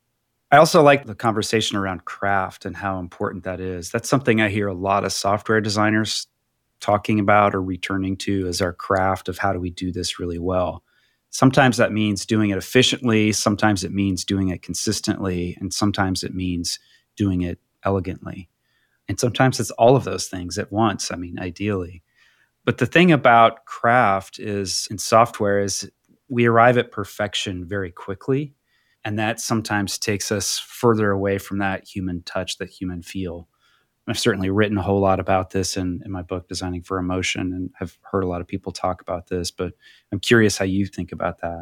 I also like the conversation around craft and how important that is. That's something I hear a lot of software designers talking about or returning to as our craft of how do we do this really well. Sometimes that means doing it efficiently. Sometimes it means doing it consistently. And sometimes it means doing it elegantly. And sometimes it's all of those things at once, ideally. But the thing about craft is in software is we arrive at perfection very quickly. And that sometimes takes us further away from that human touch, that human feel. I've certainly written a whole lot about this in my book, Designing for Emotion, and I've heard a lot of people talk about this, but I'm curious how you think about that.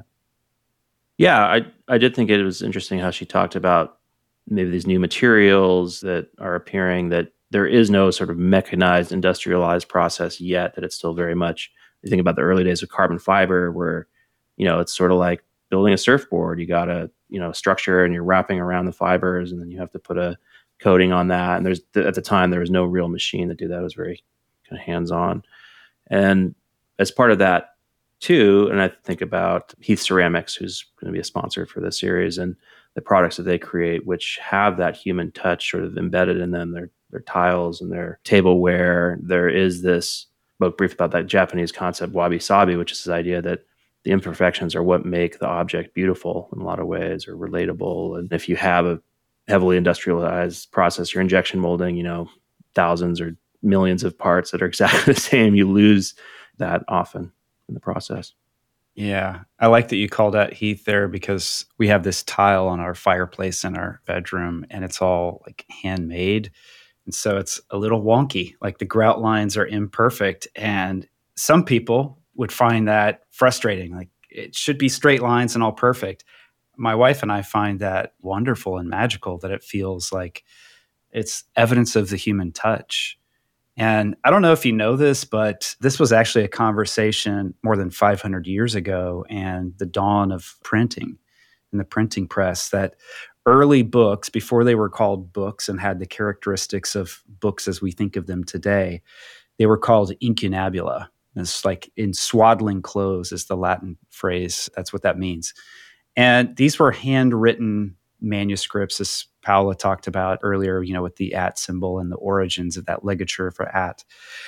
Yeah, I did think it was interesting how she talked about maybe these new materials that are appearing that there is no sort of mechanized, industrialized process yet, that it's still very much, you think about the early days of carbon fiber where, it's sort of like building a surfboard. You got a, structure and you're wrapping around the fibers and then you have to put a coating on that. And at the time, there was no real machine that did that. It was very kind of hands-on. And as part of that too, and I think about Heath Ceramics, who's going to be a sponsor for this series, and the products that they create, which have that human touch sort of embedded in them, their tiles and their tableware. There is this, spoke briefly about that Japanese concept, wabi-sabi, which is this idea that the imperfections are what make the object beautiful in a lot of ways, or relatable. And if you have a heavily industrialized process, your injection molding, thousands or millions of parts that are exactly the same, you lose that often in the process. Yeah. I like that you called out Heath there, because we have this tile on our fireplace in our bedroom and it's all like handmade. And so it's a little wonky, like the grout lines are imperfect. And some people would find that frustrating. Like it should be straight lines and all perfect. My wife and I find that wonderful and magical, that it feels like it's evidence of the human touch. And I don't know if you know this, but this was actually a conversation more than 500 years ago, and the dawn of printing and the printing press, that early books, before they were called books and had the characteristics of books as we think of them today, they were called incunabula. It's like in swaddling clothes is the Latin phrase. That's what that means. And these were handwritten manuscripts, as Paola talked about earlier, with the @ symbol and the origins of that ligature for @.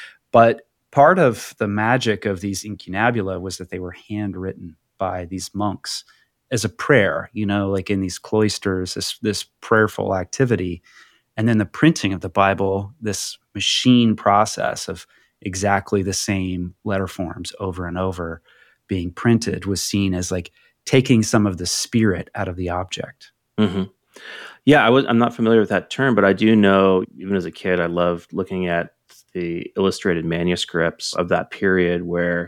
But part of the magic of these incunabula was that they were handwritten by these monks as a prayer, like in these cloisters, this prayerful activity. And then the printing of the Bible, this machine process of exactly the same letter forms over and over being printed, was seen as like taking some of the spirit out of the object. Mm-hmm. Yeah, I'm not familiar with that term, but I do know, even as a kid, I loved looking at the illustrated manuscripts of that period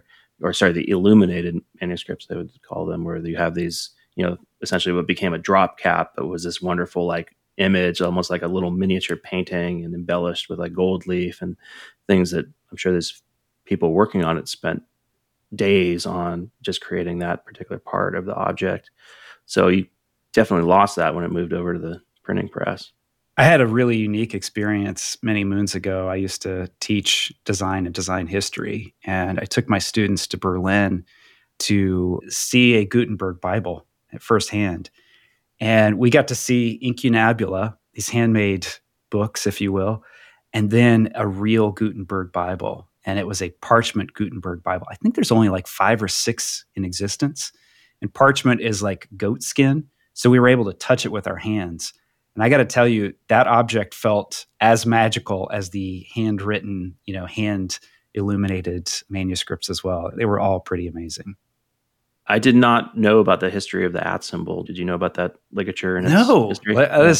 the illuminated manuscripts, they would call them, where you have these, essentially what became a drop cap, but was this wonderful like image, almost like a little miniature painting, and embellished with like gold leaf and things that I'm sure there's people working on it spent days on just creating that particular part of the object. So you definitely lost that when it moved over to the printing press. I had a really unique experience many moons ago. I used to teach design and design history, and I took my students to Berlin to see a Gutenberg Bible at firsthand. And we got to see incunabula, these handmade books, if you will, and then a real Gutenberg Bible. And it was a parchment Gutenberg Bible. I think there's only like 5 or 6 in existence. And parchment is like goat skin. So we were able to touch it with our hands. And I got to tell you, that object felt as magical as the handwritten, hand illuminated manuscripts as well. They were all pretty amazing. I did not know about the history of the @ symbol. Did you know about that ligature and its history?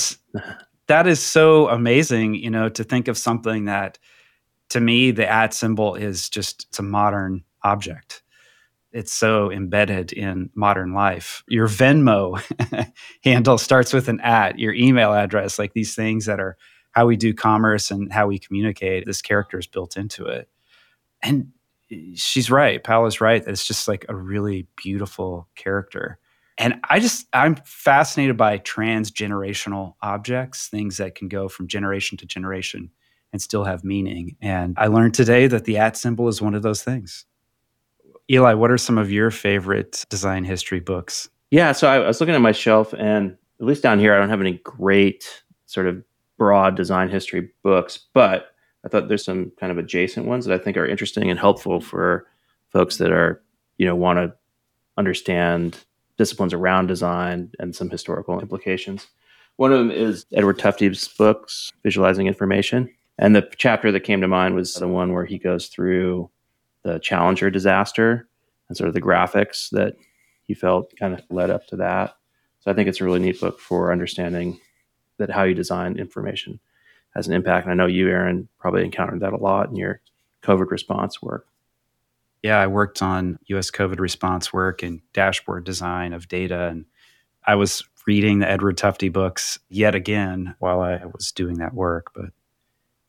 That is so amazing, to think of something that, to me, the @ symbol is just, it's a modern object. It's so embedded in modern life. Your Venmo handle starts with an @ your email address, like these things that are how we do commerce and how we communicate. This character is built into it. And she's right. Paola's right. It's just like a really beautiful character. And I'm fascinated by transgenerational objects, things that can go from generation to generation and still have meaning. And I learned today that the @ symbol is one of those things. Eli, what are some of your favorite design history books? Yeah, so I was looking at my shelf, and at least down here, I don't have any great sort of broad design history books, but I thought there's some kind of adjacent ones that I think are interesting and helpful for folks that are, want to understand disciplines around design and some historical implications. One of them is Edward Tufte's books, Visualizing Information. And the chapter that came to mind was the one where he goes through the Challenger disaster and sort of the graphics that he felt kind of led up to that. So I think it's a really neat book for understanding that how you design information has an impact. And I know you, Aaron, probably encountered that a lot in your COVID response work. Yeah, I worked on U.S. COVID response work and dashboard design of data. And I was reading the Edward Tufte books yet again while I was doing that work. But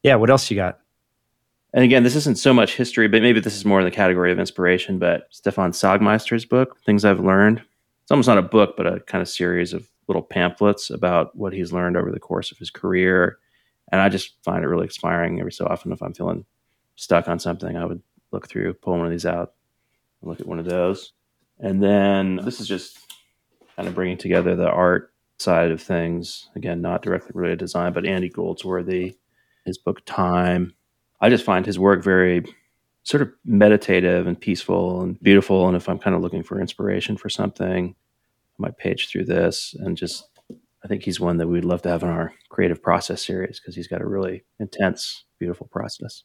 Yeah, what else you got? And again, this isn't so much history, but maybe this is more in the category of inspiration. But Stefan Sagmeister's book, Things I've Learned, it's almost not a book, but a kind of series of little pamphlets about what he's learned over the course of his career. And I just find it really inspiring every so often. If I'm feeling stuck on something, I would look through, pull one of these out, and look at one of those. And then this is just kind of bringing together the art side of things. Again, not directly related to design, but Andy Goldsworthy, his book Time. I just find his work very sort of meditative and peaceful and beautiful. And if I'm kind of looking for inspiration for something, I might page through this. And just, I think he's one that we'd love to have in our creative process series because he's got a really intense, beautiful process.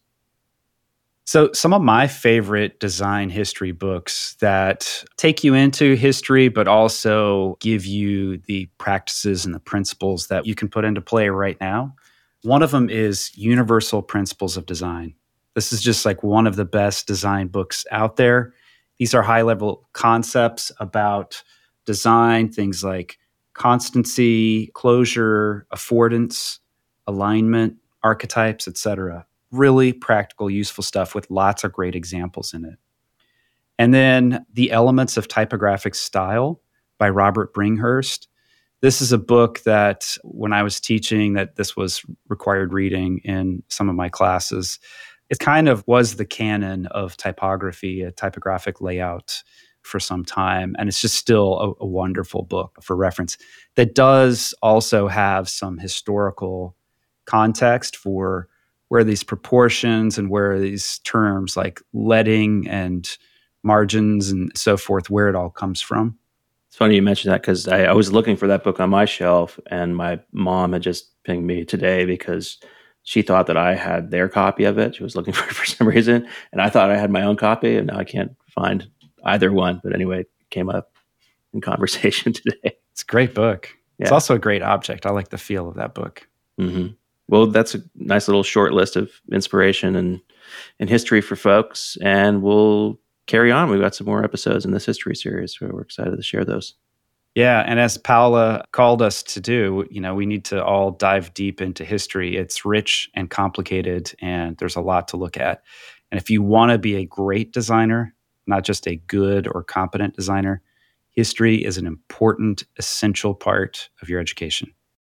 So some of my favorite design history books that take you into history, but also give you the practices and the principles that you can put into play right now. One of them is Universal Principles of Design. This is just like one of the best design books out there. These are high-level concepts about design, things like constancy, closure, affordance, alignment, archetypes, etc. Really practical, useful stuff with lots of great examples in it. And then The Elements of Typographic Style by Robert Bringhurst. This is a book that when I was teaching, that this was required reading in some of my classes. It kind of was the canon of typography, a typographic layout for some time. And it's just still a wonderful book for reference that does also have some historical context for where these proportions and where these terms like leading and margins and so forth, where it all comes from. It's funny you mentioned that because I was looking for that book on my shelf and my mom had just pinged me today because she thought that I had their copy of it. She was looking for it for some reason. And I thought I had my own copy and now I can't find either one. But anyway, it came up in conversation today. It's a great book. Yeah. It's also a great object. I like the feel of that book. Mm-hmm. Well, that's a nice little short list of inspiration and history for folks. And we'll carry on. We've got some more episodes in this history series. We're excited to share those. Yeah. And as Paola called us to do, we need to all dive deep into history. It's rich and complicated, and there's a lot to look at. And if you want to be a great designer, not just a good or competent designer, history is an important, essential part of your education.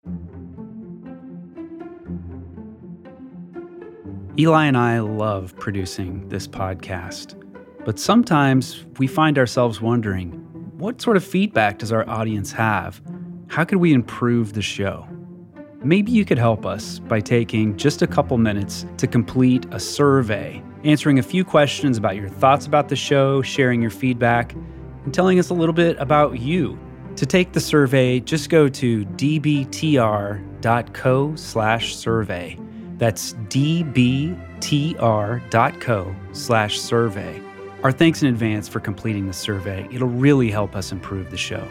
Eli and I love producing this podcast, but sometimes we find ourselves wondering, what sort of feedback does our audience have? How could we improve the show? Maybe you could help us by taking just a couple minutes to complete a survey, answering a few questions about your thoughts about the show, sharing your feedback, and telling us a little bit about you. To take the survey, just go to dbtr.co/survey. That's dbtr.co/survey. Our thanks in advance for completing the survey. It'll really help us improve the show.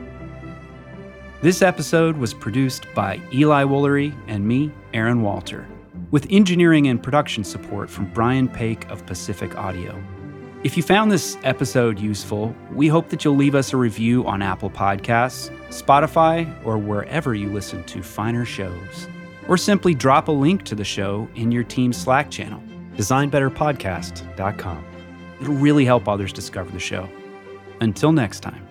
This episode was produced by Eli Woolery and me, Aaron Walter, with engineering and production support from Brian Paik of Pacific Audio. If you found this episode useful, we hope that you'll leave us a review on Apple Podcasts, Spotify, or wherever you listen to finer shows. Or simply drop a link to the show in your team's Slack channel, designbetterpodcast.com. It'll really help others discover the show. Until next time.